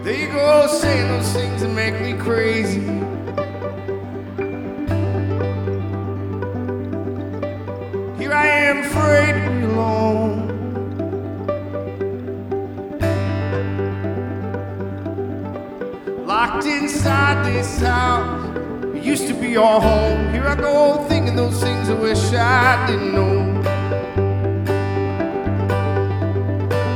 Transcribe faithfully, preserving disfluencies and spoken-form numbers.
There you go, saying those things that make me crazy. Here I am, afraid to be alone. Locked inside this house, it used to be our home. Here I go, thinking those things I wish I didn't know.